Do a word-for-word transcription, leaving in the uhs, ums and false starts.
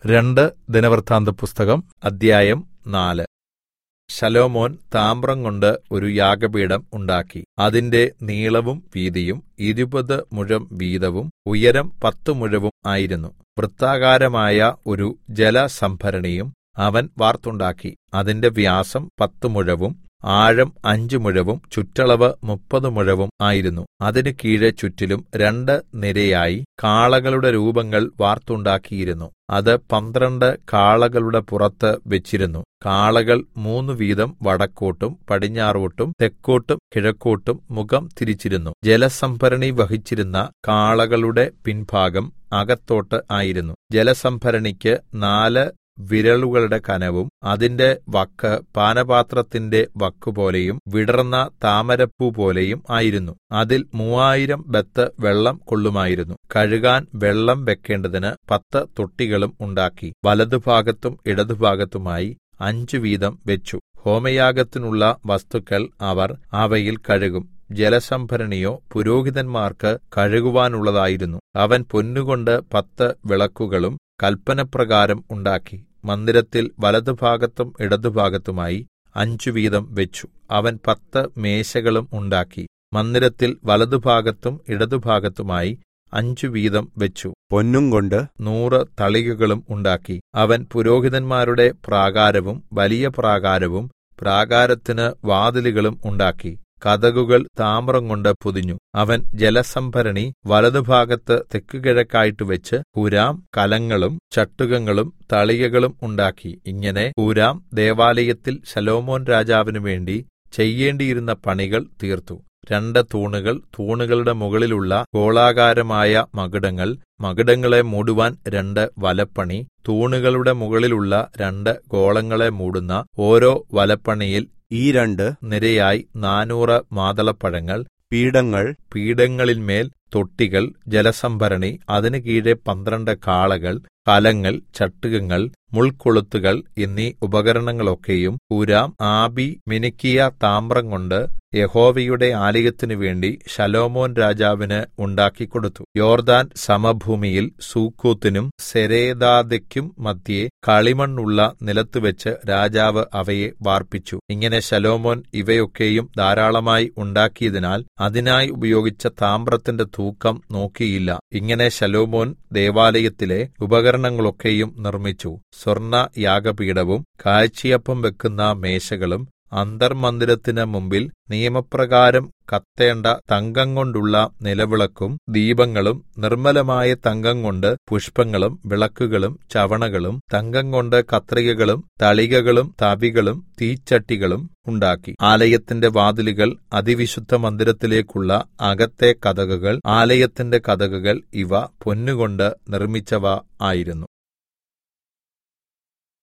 രണ്ട് ദിനവൃത്താന്തപുസ്തകം അദ്ധ്യായം നാല്. ശലോമോൻ താമ്രംകൊണ്ട് ഒരു യാഗപീഠം ഉണ്ടാക്കി. അതിന്റെ നീളവും വീതിയും ഇരുപത് മുഴം വീതവും ഉയരം പത്ത് മുഴവും ആയിരുന്നു. വൃത്താകാരമായ ഒരു ജലസംഭരണിയും അവൻ വാർത്തുണ്ടാക്കി. അതിന്റെ വ്യാസം പത്ത് മുഴവും ആഴം അഞ്ച് മുഴവും ചുറ്റളവ് മുപ്പത് മുഴവും ആയിരുന്നു. അതിന് കീഴെ ചുറ്റിലും രണ്ട് നിരയായി കാളകളുടെ രൂപങ്ങൾ വാർത്തുണ്ടാക്കിയിരുന്നു. അത് പന്ത്രണ്ട് കാളകളുടെ പുറത്ത് വെച്ചിരുന്നു. കാളകൾ മൂന്നു വീതം വടക്കോട്ടും പടിഞ്ഞാറോട്ടും തെക്കോട്ടും കിഴക്കോട്ടും മുഖം തിരിച്ചിരുന്നു. ജലസംഭരണി വഹിച്ചിരുന്ന കാളകളുടെ പിൻഭാഗം അകത്തോട്ട് ആയിരുന്നു. ജലസംഭരണിക്ക് നാല് വിരലുകളുടെ കനവും അതിന്റെ വക്ക് പാനപാത്രത്തിന്റെ വക്കുപോലെയും വിടർന്ന താമരപ്പൂപോലെയും ആയിരുന്നു. അതിൽ മൂവായിരം ബത്ത് വെള്ളം കൊള്ളുമായിരുന്നു. കഴുകാൻ വെള്ളം വെക്കേണ്ടതിന് പത്ത് തൊട്ടികളും ഉണ്ടാക്കി. വലതുഭാഗത്തും ഇടതുഭാഗത്തുമായി അഞ്ചു വീതം വെച്ചു. ഹോമയാഗത്തിനുള്ള വസ്തുക്കൾ അവർ അവയിൽ കഴുകും. ജലസംഭരണിയോ പുരോഹിതന്മാർക്ക് കഴുകുവാനുള്ളതായിരുന്നു. അവൻ പൊന്നുകൊണ്ട് പത്ത് വിളക്കുകളും കല്പനപ്രകാരം ഉണ്ടാക്കി. മന്ദിരത്തിൽ വലതുഭാഗത്തും ഇടതുഭാഗത്തുമായി അഞ്ചു വീതം വെച്ചു. അവൻ പത്ത് മേശകളും ഉണ്ടാക്കി. മന്ദിരത്തിൽ വലതുഭാഗത്തും ഇടതുഭാഗത്തുമായി അഞ്ചു വീതം വെച്ചു. പൊന്നും കൊണ്ട് നൂറ് തളികകളും ഉണ്ടാക്കി. അവൻ പുരോഹിതന്മാരുടെ പ്രാകാരവും വലിയ പ്രാകാരവും പ്രാകാരത്തിന് വാതിലുകളും ഉണ്ടാക്കി. കതകുകൾ താമ്രം കൊണ്ട് പൊതിഞ്ഞു. അവൻ ജലസംഭരണി വലതുഭാഗത്ത് തെക്കുകിഴക്കായിട്ട് വെച്ച് ഹൂരാം കലങ്ങളും ചട്ടുകങ്ങളും തളികകളും ഉണ്ടാക്കി. ഇങ്ങനെ ഹൂരാം ദേവാലയത്തിൽ ശലോമോൻ രാജാവിനു വേണ്ടി ചെയ്യേണ്ടിയിരുന്ന പണികൾ തീർത്തു. രണ്ട് തൂണുകൾ, തൂണുകളുടെ മുകളിലുള്ള ഗോളാകാരമായ മകുടങ്ങൾ, മകുടങ്ങളെ മൂടുവാൻ രണ്ട് വലപ്പണി, തൂണുകളുടെ മുകളിലുള്ള രണ്ട് ഗോളങ്ങളെ മൂടുന്ന ഓരോ വലപ്പണിയിൽ ഈ രണ്ട് നിരയായി നാനൂറ് മാതളപ്പഴങ്ങൾ, പീഠങ്ങൾ, പീഠങ്ങളിന്മേൽ തൊട്ടികൾ, ജലസംഭരണി, അതിന് കീഴെ പന്ത്രണ്ട് കാളകൾ, കലങ്ങൾ, ചട്ടുകങ്ങൾ, മുൾക്കൊളുത്തുകൾ എന്നീ ഉപകരണങ്ങളൊക്കെയും ഹൂരാം ആബി മിനുക്കിയ താമ്രം കൊണ്ട് യഹോവയുടെ ആലയത്തിനു വേണ്ടി ശലോമോൻ രാജാവിന് ഉണ്ടാക്കിക്കൊടുത്തു. യോർദാൻ സമഭൂമിയിൽ സൂക്കോത്തിനും സെരേദാഥെക്കും മദ്ധ്യേ കളിമണ്ണുള്ള നിലത്തുവെച്ച് രാജാവ് അവയെ വാർപ്പിച്ചു. ഇങ്ങനെ ശലോമോൻ ഇവയൊക്കെയും ധാരാളമായി ഉണ്ടാക്കിയതിനാൽ അതിനായി ഉപയോഗിച്ച താമ്രത്തിന്റെ തൂക്കം നോക്കിയില്ല. ഇങ്ങനെ ശലോമോൻ ദേവാലയത്തിലെ ഉപകരണങ്ങളൊക്കെയും നിർമ്മിച്ചു. സ്വർണ്ണ യാഗപീഠവും കാഴ്ചയപ്പം വെക്കുന്ന മേശകളും അന്തർമന്ദിരത്തിന് മുമ്പിൽ നിയമപ്രകാരം കത്തേണ്ട തങ്കം കൊണ്ടുള്ള നിലവിളക്കും ദീപങ്ങളും നിർമ്മലമായ തങ്കം കൊണ്ട് പുഷ്പങ്ങളും വിളക്കുകളും ചവണകളും തങ്കം കൊണ്ട് കത്രികകളും തളികകളും തവികളും തീച്ചട്ടികളും ഉണ്ടാക്കി. ആലയത്തിന്റെ വാതിലുകൾ, അതിവിശുദ്ധ മന്ദിരത്തിലേക്കുള്ള അകത്തെ കതകുകൾ, ആലയത്തിന്റെ കതകുകൾ ഇവ പൊന്നുകൊണ്ട് നിർമ്മിച്ചവ ആയിരുന്നു.